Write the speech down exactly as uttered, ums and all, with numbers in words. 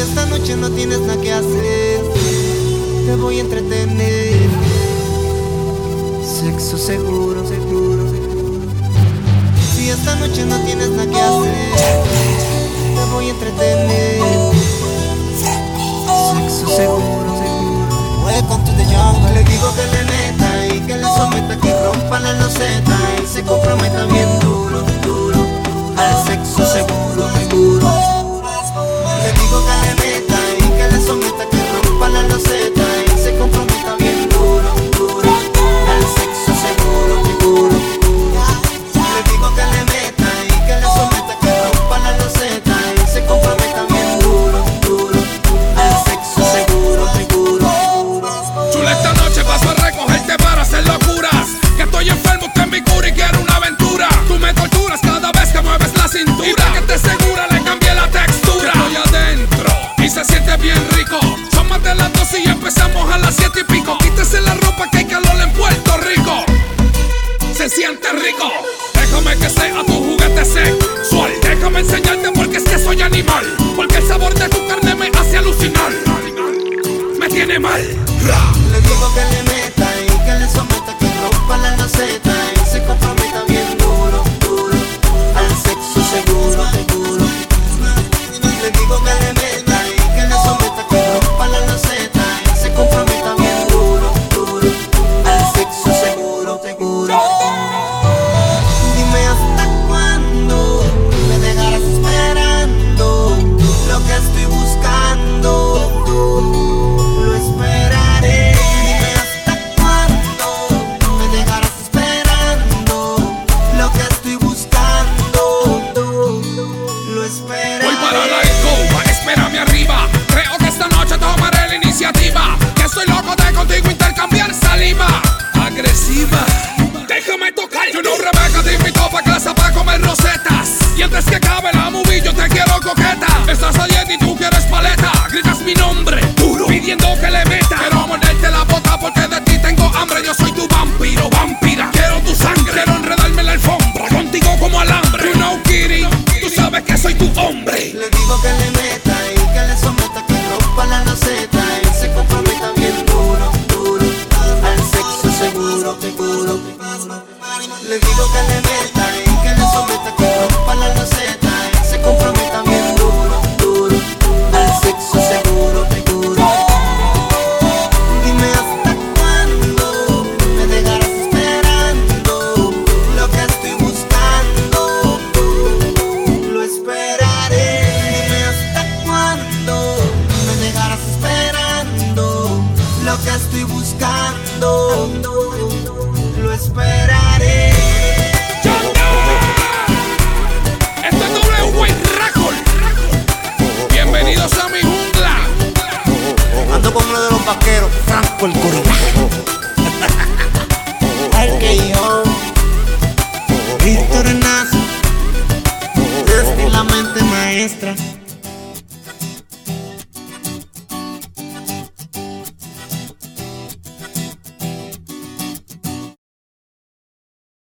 esta noche no tienes nada que hacer, te voy a entretener. Sexo seguro, seguro, seguro. Si esta noche no tienes nada que hacer, te voy a entretener. Sexo seguro, seguro. Welcome to the jungle. Le digo que le meta y que le someta, que rompa la loseta y se comprometa bien duro, duro al sexo seguro, seguro. Le digo que le meta y que le someta, que rompa la loseta y se comprometa bien duro, duro al sexo seguro, seguro. Le digo que le meta y que le someta, que rompa la loseta y se comprometa bien duro, duro al sexo seguro, seguro. Chula, esta noche paso a recogerte para hacer locuras, que estoy enfermo, usted es mi cura y quiero una aventura. Tú me torturas cada vez que mueves la cintura, y para que estés segura le cambié la textura. Estoy adentro y se siente bien rico. Son más de las doce y empezamos a las siete y pico. Quítese la ropa que hay calor en Puerto Rico. Se siente rico. Déjame que sea tu juguete sexual. Déjame enseñarte porque es que soy animal. Porque el sabor de tu carne me hace alucinar. Me tiene mal. Le digo que le meta y que le someta, que rompa la loseta y se comprometa bien duro, duro al sexo seguro, seguro. Le digo que le meta y que le someta, que rompa la loseta y se comprometa bien duro, duro al sexo seguro, seguro. Dime hasta cuándo me dejarás esperando lo que estoy buscando. Lo esperaré. Dime hasta cuándo me dejarás esperando lo que estoy buscando. Lo esperaré. Voy para la escoba, espérame arriba. Creo que esta noche tomaré la iniciativa, que estoy loco de contigo intercambiar saliva agresiva. Déjame tocar. Yo no, Rebeca, te invito pa' casa pa' comer rosetas, y antes que acabe la movie yo te quiero coqueta. Estás a dieta y tú quieres paleta, gritas mi nombre duro pidiendo que le meta. Quiero morderte la bota porque de ti tengo hambre. Yo soy tu vampiro, vampira. Quiero tu sangre, quiero enredarme en la alfombra contigo como alambre. You know, kitty, tú sabes que soy tu hombre. Le digo que le meta y que le someta, que rompa la loseta y se comprometa bien duro, duro al sexo seguro, seguro. Le digo que le meta y que le someta, que rompa la loseta y se comprometa bien duro, duro al sexo seguro, seguro. Dime hasta cuándo me dejarás esperando lo que estoy buscando. Lo esperaré. Dime hasta cuándo me dejarás esperando lo que estoy buscando. Lo esperaré. Esto es W Way Record. Bienvenidos a mi jungla. Ando con uno de los vaqueros, Franco el gorila. Al que yo, Víctor Hernández, desde la mente maestra.